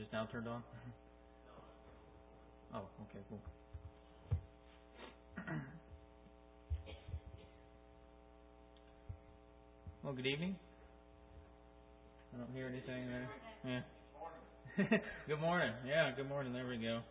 just now turned on? Oh, okay, cool. Well, good evening. I don't hear anything there. Yeah. Good morning. Yeah, good morning. There we go.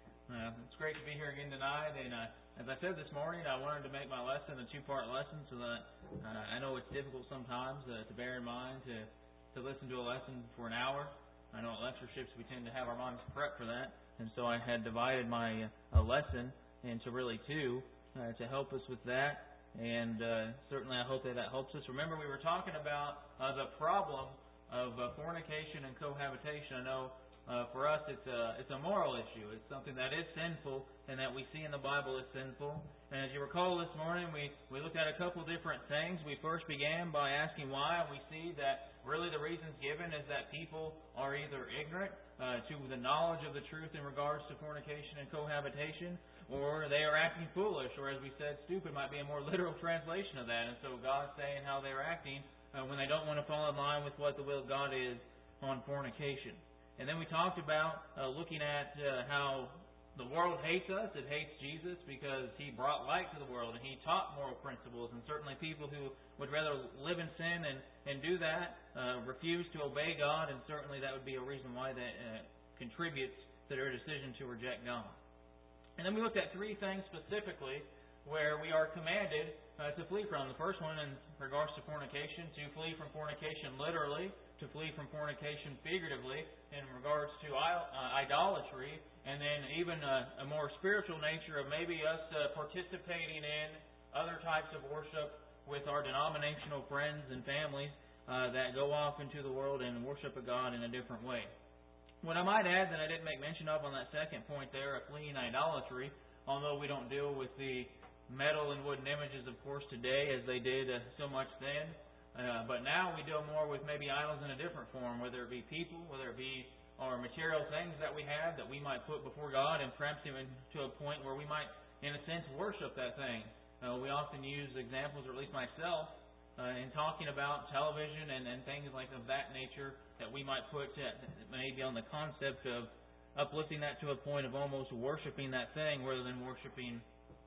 It's great to be here again tonight. And as I said this morning, I wanted to make my lesson a two-part lesson so that I know it's difficult sometimes to bear in mind to listen to a lesson for an hour. I know at lectureships we tend to have our minds prepped for that. And so I had divided my lesson into really two to help us with that. And certainly I hope that helps us. Remember, we were talking about the problem of fornication and cohabitation. I know for us it's a moral issue. It's something that is sinful and that we see in the Bible is sinful. And as you recall this morning, we looked at a couple different things. We first began by asking why, and we see that really the reasons given is that people are either ignorant to the knowledge of the truth in regards to fornication and cohabitation, or they are acting foolish, or as we said, stupid might be a more literal translation of that. And so God's saying how they're acting when they don't want to fall in line with what the will of God is on fornication. And then we talked about looking at how the world hates us. It hates Jesus because He brought light to the world and He taught moral principles. And certainly people who would rather live in sin and do that refuse to obey God, and certainly that would be a reason why that contributes to their decision to reject God. And then we looked at three things specifically where we are commanded to flee from. The first one in regards to fornication, to flee from fornication literally, to flee from fornication figuratively, in regards to idolatry, and then even a more spiritual nature of maybe us participating in other types of worship with our denominational friends and families that go off into the world and worship a God in a different way. What I might add that I didn't make mention of on that second point there, of fleeing idolatry, although we don't deal with the metal and wooden images, of course, today as they did so much then, but now we deal more with maybe idols in a different form, whether it be people, whether it be our material things that we have that we might put before God, and perhaps even to a point where we might, in a sense, worship that thing. We often use examples, or at least myself, in talking about television and things like of that nature that we might put maybe on the concept of uplifting that to a point of almost worshiping that thing rather than worshiping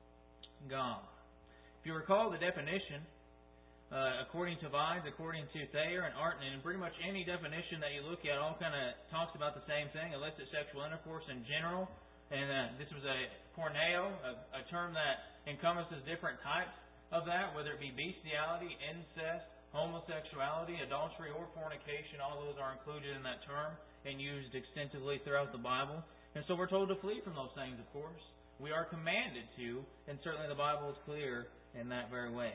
God. If you recall the definition, according to Vines, according to Thayer and Arnott, and pretty much any definition that you look at all kind of talks about the same thing, illicit sexual intercourse in general. And this was a porneo, a term that encompasses different types of that, whether it be bestiality, incest, homosexuality, adultery, or fornication. All those are included in that term and used extensively throughout the Bible. And so we're told to flee from those things, of course. We are commanded to, and certainly the Bible is clear in that very way.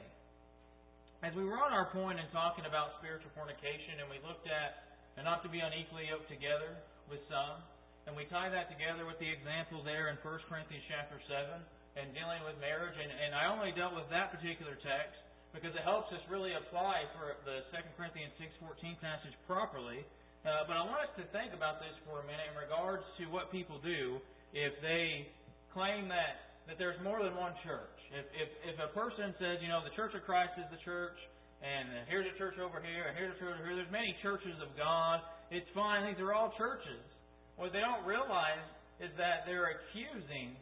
As we were on our point in talking about spiritual fornication, and we looked at not to be unequally yoked together with some, and we tie that together with the example there in 1 Corinthians chapter 7 and dealing with marriage. And I only dealt with that particular text because it helps us really apply for the 2 Corinthians 6:14 passage properly. But I want us to think about this for a minute in regards to what people do if they claim that there's more than one church. If a person says, the Church of Christ is the church, and here's a church over here, and here's a church over here, there's many churches of God, it's fine, these are all churches. What they don't realize is that they're accusing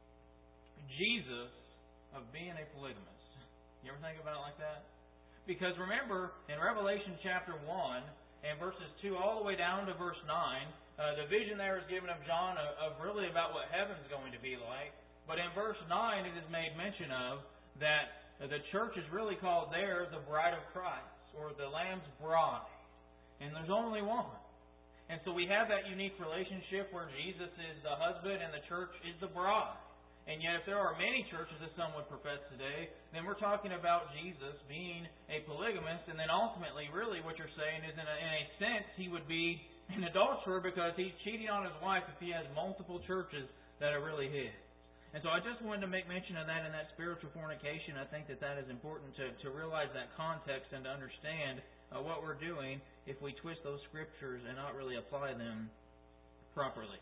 Jesus of being a polygamist. You ever think about it like that? Because remember, in Revelation chapter 1 and verses 2 all the way down to verse 9, the vision there is given of John of really about what heaven's going to be like. But in verse 9 it is made mention of that the church is really called there the bride of Christ, or the Lamb's bride. And there's only one. And so we have that unique relationship where Jesus is the husband and the church is the bride. And yet if there are many churches, as some would profess today, then we're talking about Jesus being a polygamist. And then ultimately, really what you're saying is in a sense, he would be an adulterer because he's cheating on his wife if he has multiple churches that are really his. And so I just wanted to make mention of that in that spiritual fornication. I think that is important to realize that context and to understand what we're doing if we twist those scriptures and not really apply them properly.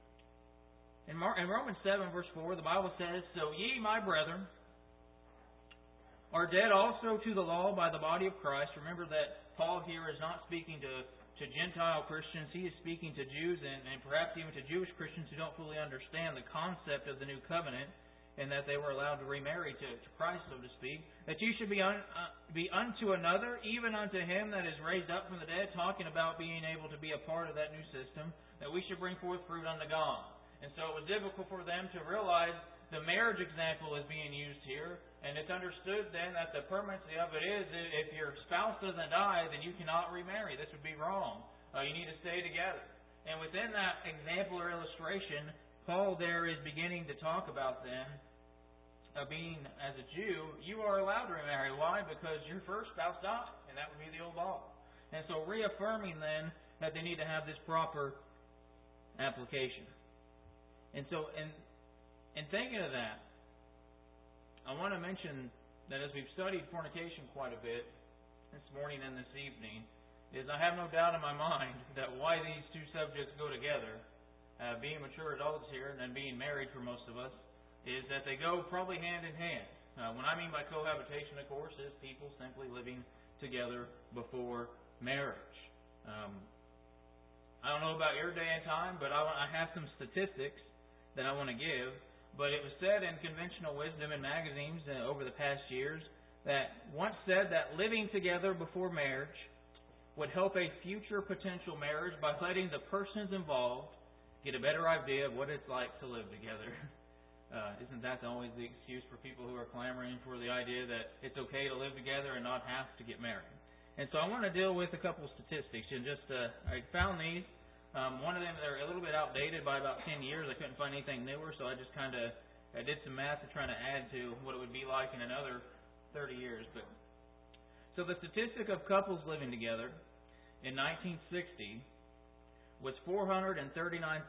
In Romans 7, verse 4, the Bible says, "So ye, my brethren, are dead also to the law by the body of Christ." Remember that Paul here is not speaking to Gentile Christians. He is speaking to Jews and perhaps even to Jewish Christians who don't fully understand the concept of the new covenant and that they were allowed to remarry to Christ, so to speak. That you should be unto another, even unto him that is raised up from the dead, talking about being able to be a part of that new system, that we should bring forth fruit unto God. And so it was difficult for them to realize the marriage example is being used here, and it's understood then that the permanency of it is if your spouse doesn't die, then you cannot remarry. This would be wrong. You need to stay together. And within that example or illustration, Paul there is beginning to talk about then, being as a Jew, you are allowed to remarry. Why? Because your first spouse died, and that would be the old law. And so reaffirming then that they need to have this proper application. And so in thinking of that, I want to mention that as we've studied fornication quite a bit this morning and this evening, is I have no doubt in my mind that why these two subjects go together, being mature adults here and being married for most of us, is that they go probably hand in hand. What I mean by cohabitation, of course, is people simply living together before marriage. I don't know about your day and time, but I have some statistics that I want to give. But it was said in conventional wisdom in magazines over the past years that once said that living together before marriage would help a future potential marriage by letting the persons involved get a better idea of what it's like to live together. Isn't that always the excuse for people who are clamoring for the idea that it's okay to live together and not have to get married? And so I want to deal with a couple of statistics. And just I found these. One of them, they're a little bit outdated by about 10 years. I couldn't find anything newer, so I just kind of did some math to try to add to what it would be like in another 30 years. So the statistic of couples living together in 1960 was 439,000.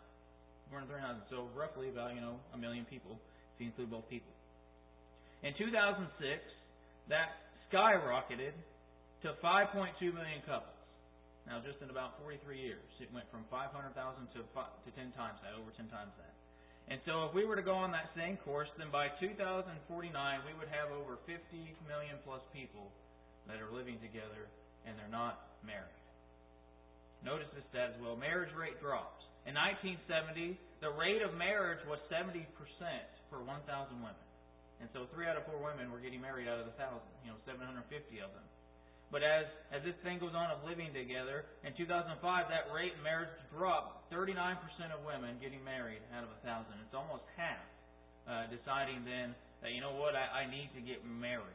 So roughly about, 1 million people, if you include both people. In 2006, that skyrocketed to 5.2 million couples. Now, just in about 43 years, it went from 500,000 to 10 times that, over 10 times that. And so if we were to go on that same course, then by 2049, we would have over 50 million plus people that are living together and they're not married. Notice this stat as well. Marriage rate drops. In 1970, the rate of marriage was 70% per 1,000 women. And so 3 out of 4 women were getting married out of the 1,000, 750 of them. But as this thing goes on of living together, in 2005, that rate in marriage dropped. 39% of women getting married out of 1,000. It's almost half deciding then that, you know what, I need to get married.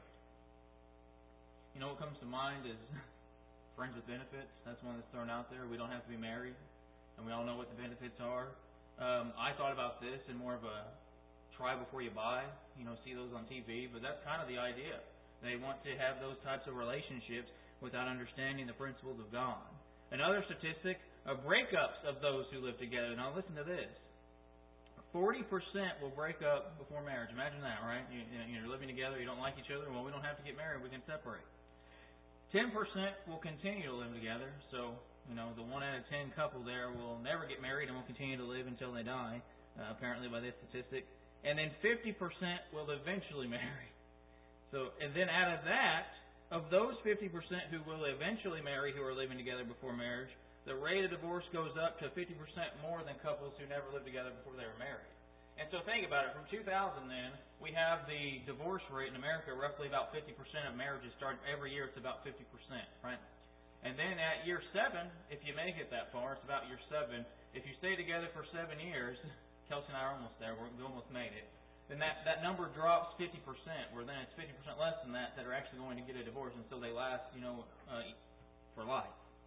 You know what comes to mind is friends with benefits. That's one that's thrown out there. We don't have to be married. And we all know what the benefits are. I thought about this in more of a try before you buy. See those on TV. But that's kind of the idea. They want to have those types of relationships without understanding the principles of God. Another statistic of breakups of those who live together. Now listen to this. 40% will break up before marriage. Imagine that, right? You're living together, you don't like each other. Well, we don't have to get married. We can separate. 10% will continue to live together. So, the 1 out of 10 couple there will never get married and will continue to live until they die, apparently by this statistic. And then 50% will eventually marry. So, and then out of that, of those 50% who will eventually marry who are living together before marriage, the rate of divorce goes up to 50% more than couples who never lived together before they were married. And so think about it. From 2000 then, we have the divorce rate in America, roughly about 50% of marriages start every year. It's about 50%, right? And then at year 7, if you make it that far, it's about year 7. If you stay together for 7 years, Kelsey and I are almost there. We almost made it. Then that number drops 50%, where then it's 50% less than that are actually going to get a divorce, and so they last, for life.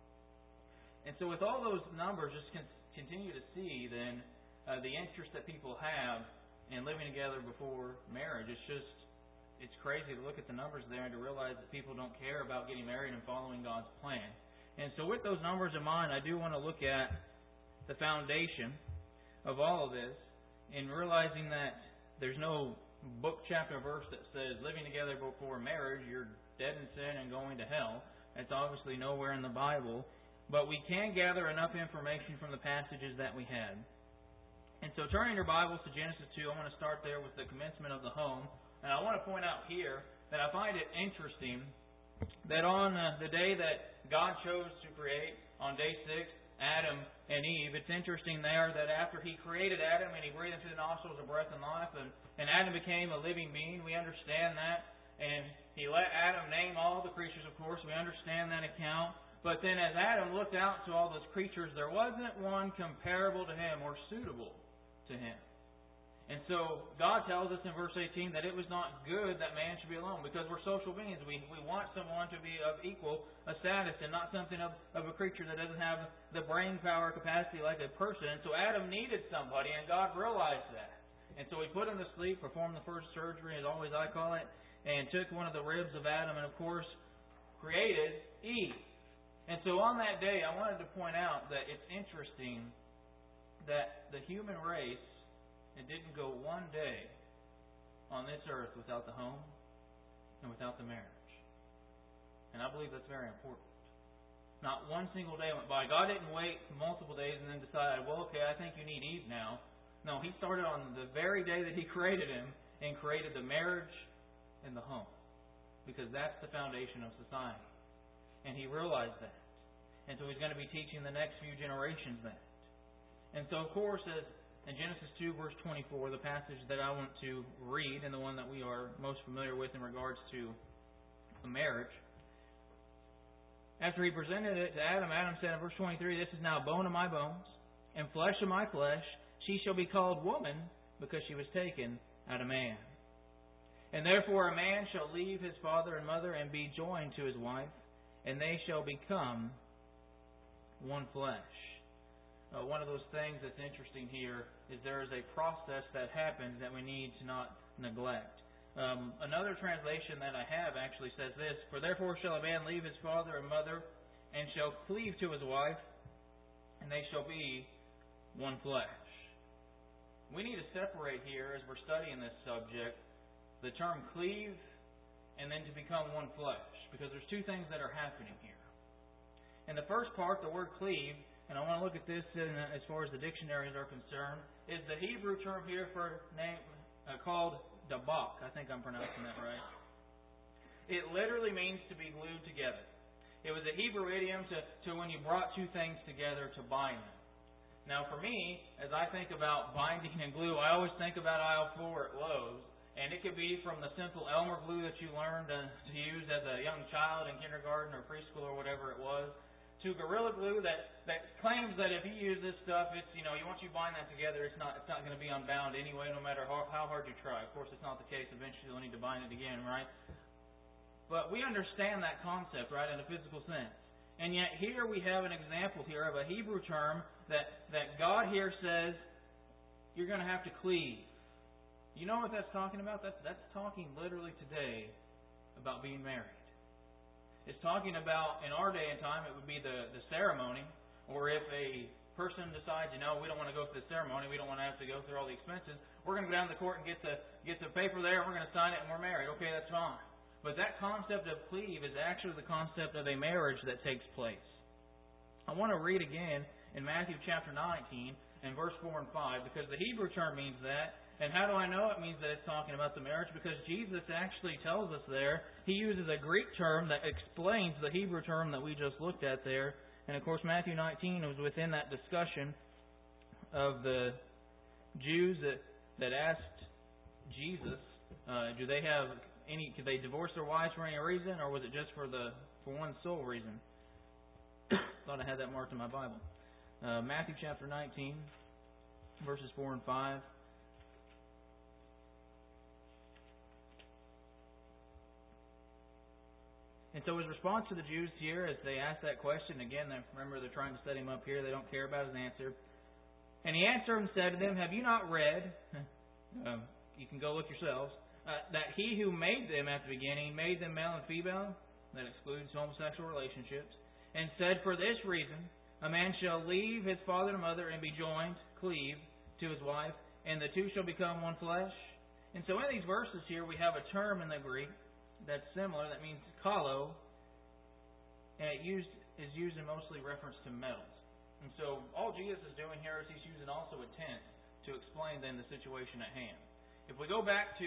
And so with all those numbers, just continue to see then the interest that people have in living together before marriage. It's crazy to look at the numbers there and to realize that people don't care about getting married and following God's plan. And so with those numbers in mind, I do want to look at the foundation of all of this in realizing that there's no book, chapter, verse that says living together before marriage, you're dead in sin and going to hell. That's obviously nowhere in the Bible. But we can gather enough information from the passages that we had. And so turning your Bibles to Genesis 2, I want to start there with the commencement of the home. And I want to point out here that I find it interesting that on the day that God chose to create, on day 6, Adam and Eve, it's interesting there that after He created Adam and He breathed into the nostrils of breath and life, and Adam became a living being, we understand that. And He let Adam name all the creatures, of course, we understand that account. But then as Adam looked out to all those creatures, there wasn't one comparable to him or suitable to him. And so God tells us in verse 18 that it was not good that man should be alone, because we're social beings. We want someone to be of equal a status and not something of a creature that doesn't have the brain power capacity like a person. And so Adam needed somebody, and God realized that. And so He put him to sleep, performed the first surgery, as always I call it, and took one of the ribs of Adam and, of course, created Eve. And so on that day, I wanted to point out that it's interesting that the human race, it didn't go one day on this earth without the home and without the marriage. And I believe that's very important. Not one single day went by. God didn't wait multiple days and then decide, well, okay, I think you need Eve now. No, He started on the very day that He created him and created the marriage and the home. Because that's the foundation of society. And He realized that. And so He's going to be teaching the next few generations that. And so, of course, as in Genesis 2, verse 24, the passage that I want to read and the one that we are most familiar with in regards to a marriage. After He presented it to Adam, Adam said in verse 23, "This is now bone of my bones and flesh of my flesh. She shall be called woman because she was taken out of man. And therefore a man shall leave his father and mother and be joined to his wife, and they shall become one flesh." One of those things that's interesting here is there is a process that happens that we need to not neglect. Another translation that I have actually says this: "For therefore shall a man leave his father and mother, and shall cleave to his wife, and they shall be one flesh." We need to separate here, as we're studying this subject, the term cleave and then to become one flesh, because there's two things that are happening here. In the first part, the word cleave, and I want to look at this as far as the dictionaries are concerned, is the Hebrew term here for name called dabak. I think I'm pronouncing that right. It literally means to be glued together. It was a Hebrew idiom to when you brought two things together to bind them. Now for me, as I think about binding and glue, I always think about aisle 4 at Lowe's. And it could be from the simple Elmer glue that you learned to use as a young child in kindergarten or preschool or whatever it was, to Gorilla Glue that claims that if you use this stuff, it's, once you bind that together, it's not going to be unbound anyway, no matter how hard you try. Of course, it's not the case. Eventually, you'll need to bind it again, right? But we understand that concept, right, in a physical sense. And yet here we have an example here of a Hebrew term that God here says you're going to have to cleave. You know what that's talking about? That's talking literally today about being married. It's talking about, in our day and time, it would be the ceremony, or if a person decides, we don't want to go through the ceremony, we don't want to have to go through all the expenses, we're going to go down to the court and get the paper there, and we're going to sign it, and we're married. Okay, that's fine. But that concept of cleave is actually the concept of a marriage that takes place. I want to read again in Matthew chapter 19 and verse 4 and 5, because the Hebrew term means that. And how do I know it means that it's talking about the marriage? Because Jesus actually tells us there. He uses a Greek term that explains the Hebrew term that we just looked at there. And of course, Matthew 19 was within that discussion of the Jews that asked Jesus, could they divorce their wives for any reason, or was it just for one sole reason? Thought I had that marked in my Bible. Matthew chapter 19, verses 4 and 5. And so his response to the Jews here, as they asked that question, again, remember they're trying to set him up here, they don't care about his answer. And he answered and said to them, "Have you not read," you can go look yourselves, "that he who made them at the beginning made them male and female," that excludes homosexual relationships, "and said, for this reason, a man shall leave his father and mother and be joined," cleave, "to his wife, and the two shall become one flesh." And so in these verses here, we have a term in the Greek that's similar, that means kalo, and it is used in mostly reference to metals. And so all Jesus is doing here is he's using also a tense to explain then the situation at hand. If we go back to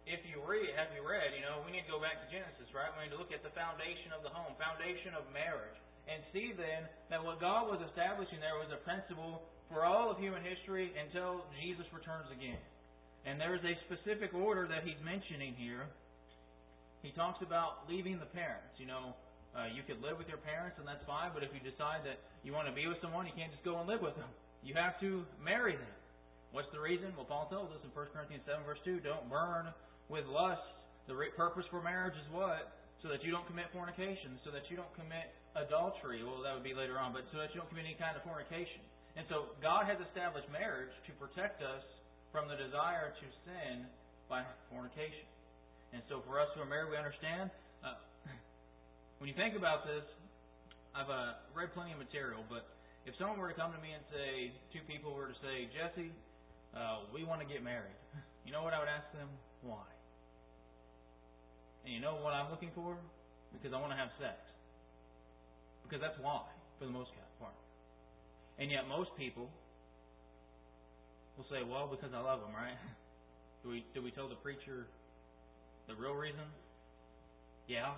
if you read, we need to go back to Genesis, right? We need to look at the foundation of the home, foundation of marriage, and see then that what God was establishing there was a principle for all of human history until Jesus returns again. And there is a specific order that He's mentioning here. He talks about leaving the parents. You could live with your parents, and that's fine, but if you decide that you want to be with someone, you can't just go and live with them. You have to marry them. What's the reason? Well, Paul tells us in 1 Corinthians 7, verse 2, don't burn with lust. The purpose for marriage is what? So that you don't commit fornication, so that you don't commit adultery. Well, that would be later on, but so that you don't commit any kind of fornication. And so God has established marriage to protect us from the desire to sin by fornication. And so for us who are married, we understand. When you think about this, I've read plenty of material, but if someone were to come to me and say, two people were to say, Jesse, we want to get married. You know what I would ask them? Why? And you know what I'm looking for? Because I want to have sex. Because that's why, for the most part. And yet most people will say, well, because I love them, right? Do we tell the preacher the real reason? Yeah.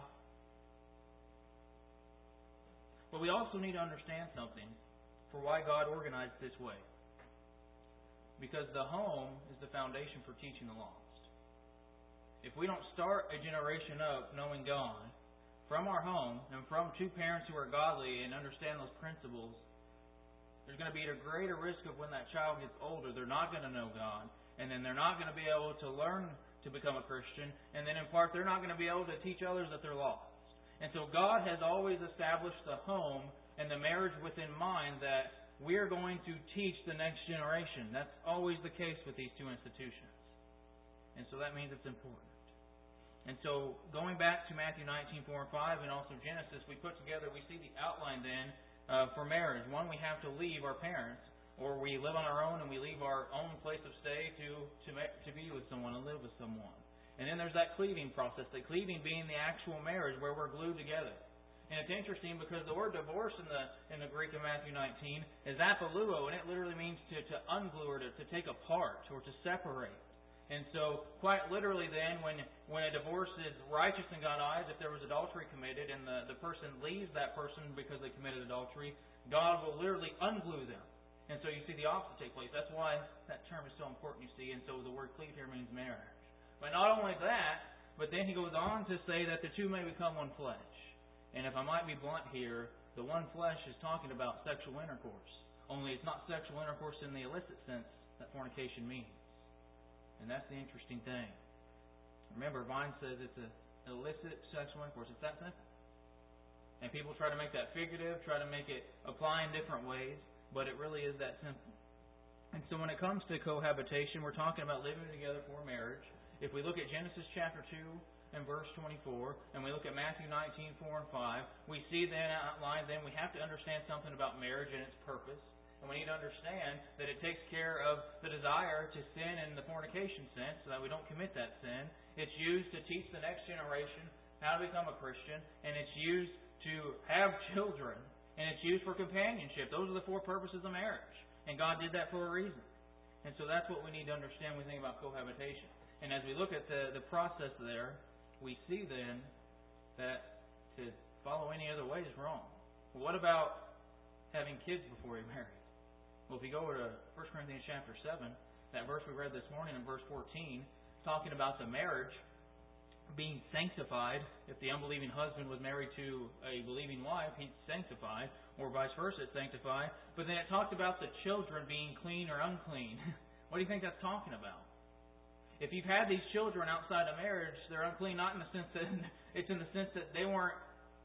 But we also need to understand something for why God organized this way. Because the home is the foundation for teaching the lost. If we don't start a generation up knowing God from our home and from two parents who are godly and understand those principles, there's going to be a greater risk of when that child gets older, they're not going to know God, and then they're not going to be able to learn to become a Christian, and then in part they're not going to be able to teach others that they're lost. And so God has always established the home and the marriage within mind that we're going to teach the next generation. That's always the case with these two institutions. And so that means it's important. And so going back to Matthew 19, 4 and 5, and also Genesis, we see the outline then for marriage. One, we have to leave our parents, or we live on our own and we leave our own place of stay to be with someone and live with someone. And then there's that cleaving process, the cleaving being the actual marriage where we're glued together. And it's interesting because the word divorce in the Greek of Matthew 19 is apoluo, and it literally means to unglue or to take apart or to separate. And so, quite literally then, when a divorce is righteous in God's eyes, if there was adultery committed and the person leaves that person because they committed adultery, God will literally unglue them. And so you see the opposite take place. That's why that term is so important, you see. And so the word cleave here means marriage. But not only that, but then he goes on to say that the two may become one flesh. And if I might be blunt here, the one flesh is talking about sexual intercourse. Only it's not sexual intercourse in the illicit sense that fornication means. And that's the interesting thing. Remember, Vine says it's an illicit sexual intercourse. It's that simple. And people try to make that figurative, try to make it apply in different ways, but it really is that simple. And so when it comes to cohabitation, we're talking about living together for marriage. If we look at Genesis chapter 2 and verse 24, and we look at Matthew 19, 4 and 5, we see then outlined, then we have to understand something about marriage and its purpose. And we need to understand that it takes care of the desire to sin in the fornication sense, so that we don't commit that sin. It's used to teach the next generation how to become a Christian, and it's used to have children, and it's used for companionship. Those are the four purposes of marriage. And God did that for a reason. And so that's what we need to understand when we think about cohabitation. And as we look at the process there, we see then that to follow any other way is wrong. Well, what about having kids before you're married? Well, if you go to 1 Corinthians chapter 7, that verse we read this morning in verse 14, talking about the marriage being sanctified. If the unbelieving husband was married to a believing wife, he's sanctified, or vice versa, it's sanctified. But then it talked about the children being clean or unclean. What do you think that's talking about? If you've had these children outside of marriage, they're unclean not in the sense that it's in the sense that they weren't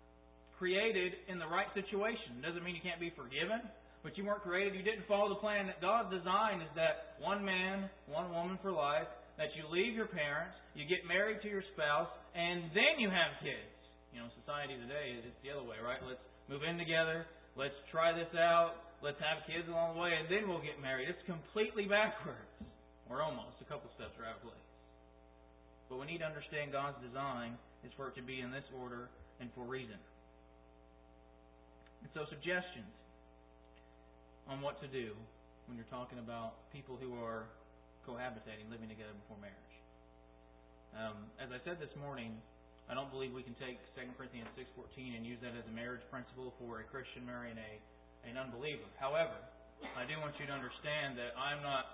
created in the right situation. It doesn't mean you can't be forgiven, but you weren't created. You didn't follow the plan that God designed, is that one man, one woman for life, that you leave your parents, you get married to your spouse, and then you have kids. You know, society today, it's the other way, right? Let's move in together, let's try this out, let's have kids along the way, and then we'll get married. It's completely backwards. Or almost. A couple steps are out of place. But we need to understand God's design is for it to be in this order and for a reason. And so suggestions on what to do when you're talking about people who are cohabitating, living together before marriage. As I said this morning, I don't believe we can take 2 Corinthians 6:14 and use that as a marriage principle for a Christian marrying an unbeliever. However, I do want you to understand that I'm not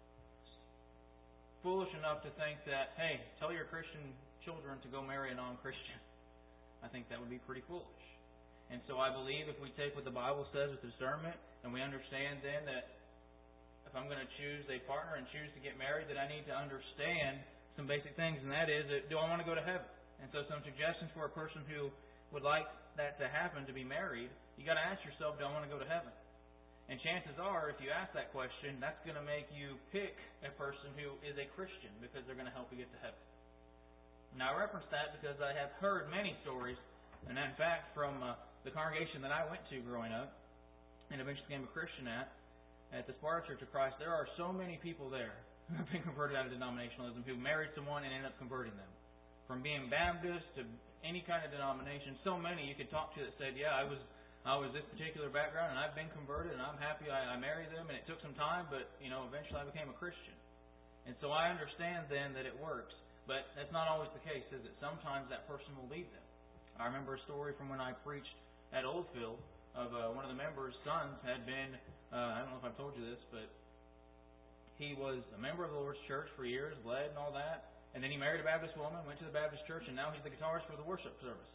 foolish enough to think that, hey, tell your Christian children to go marry a non-Christian. I think that would be pretty foolish. And so I believe if we take what the Bible says with discernment, and we understand then that if I'm going to choose a partner and choose to get married, that I need to understand some basic things, and that is, do I want to go to heaven? And so some suggestions for a person who would like that to happen, to be married, you got to ask yourself, do I want to go to heaven? And chances are, if you ask that question, that's going to make you pick a person who is a Christian, because they're going to help you get to heaven. Now, I reference that because I have heard many stories, and in fact, from the congregation that I went to growing up, and eventually became a Christian at the Sparta Church of Christ, there are so many people there who have been converted out of denominationalism, who married someone and ended up converting them. From being Baptist to any kind of denomination, so many you could talk to that said, yeah, I was this particular background and I've been converted and I'm happy I married them, and it took some time, but eventually I became a Christian. And so I understand then that it works, but that's not always the case, is it? Sometimes that person will lead them. I remember a story from when I preached at Oldfield of one of the members' sons had been, I don't know if I've told you this, but he was a member of the Lord's church for years, led and all that. And then he married a Baptist woman, went to the Baptist church, and now he's the guitarist for the worship service.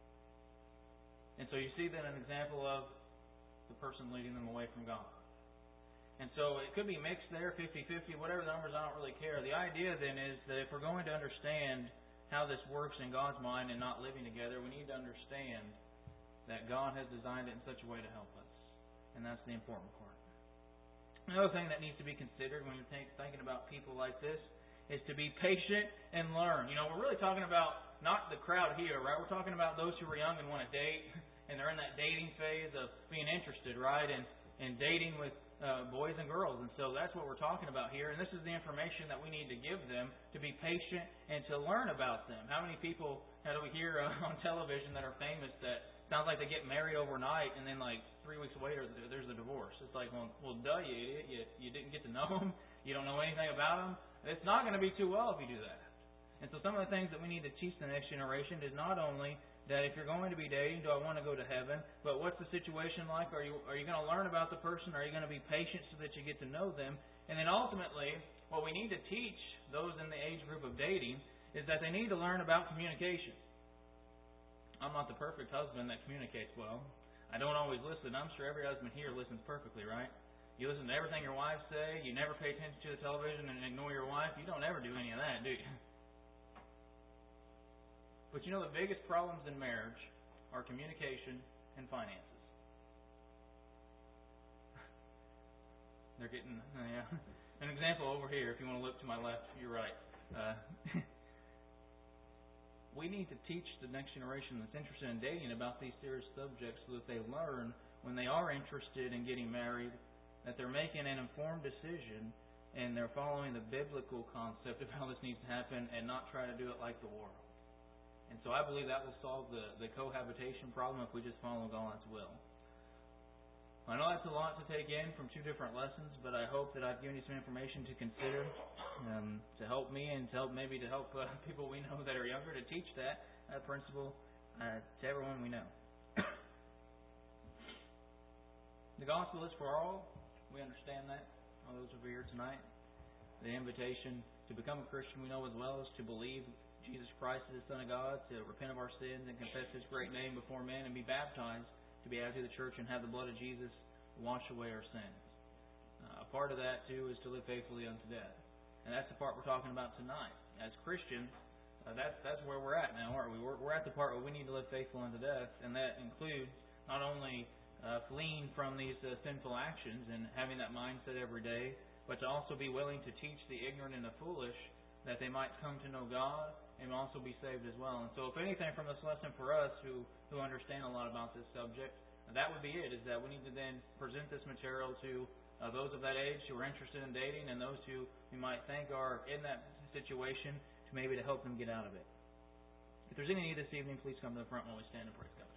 And so you see then an example of the person leading them away from God. And so it could be mixed there, 50-50, whatever the numbers, I don't really care. The idea then is that if we're going to understand how this works in God's mind and not living together, we need to understand that God has designed it in such a way to help us. And that's the important part. Another thing that needs to be considered when you're thinking about people like this is to be patient and learn. We're really talking about not the crowd here, right? We're talking about those who are young and want to date, and they're in that dating phase of being interested, right? And dating with boys and girls. And so that's what we're talking about here. And this is the information that we need to give them, to be patient and to learn about them. How many people do we hear on television that are famous that sounds like they get married overnight and then like 3 weeks later there's a divorce? It's like, well duh, you idiot. You didn't get to know them. You don't know anything about them. It's not going to be too well if you do that. And so some of the things that we need to teach the next generation is not only that if you're going to be dating, do I want to go to heaven, but what's the situation like? Are you going to learn about the person? Are you going to be patient so that you get to know them? And then ultimately, what we need to teach those in the age group of dating is that they need to learn about communication. I'm not the perfect husband that communicates well. I don't always listen. I'm sure every husband here listens perfectly, right? You listen to everything your wife say. You never pay attention to the television and ignore your wife. You don't ever do any of that, do you? But the biggest problems in marriage are communication and finances. They're getting, an example over here. If you want to look to my left, you're right. We need to teach the next generation that's interested in dating about these serious subjects so that they learn when they are interested in getting married that they're making an informed decision and they're following the biblical concept of how this needs to happen and not try to do it like the world. And so I believe that will solve the cohabitation problem if we just follow God's will. I know that's a lot to take in from two different lessons, but I hope that I've given you some information to consider to help me and to help people we know that are younger, to teach that principle to everyone we know. The gospel is for all. We understand that. All those over here tonight. The invitation to become a Christian we know as well as to believe Jesus Christ is the Son of God, to repent of our sins and confess His great name before men and be baptized, to be added to the church and have the blood of Jesus wash away our sins. A part of that, too, is to live faithfully unto death. And that's the part we're talking about tonight. As Christians, that's where we're at now, aren't we? We're at the part where we need to live faithful unto death, and that includes not only fleeing from these sinful actions and having that mindset every day, but to also be willing to teach the ignorant and the foolish that they might come to know God and also be saved as well. And so if anything from this lesson for us who understand a lot about this subject, that would be it, is that we need to then present this material to those of that age who are interested in dating and those who we might think are in that situation to maybe to help them get out of it. If there's any need this evening, please come to the front while we stand and praise God.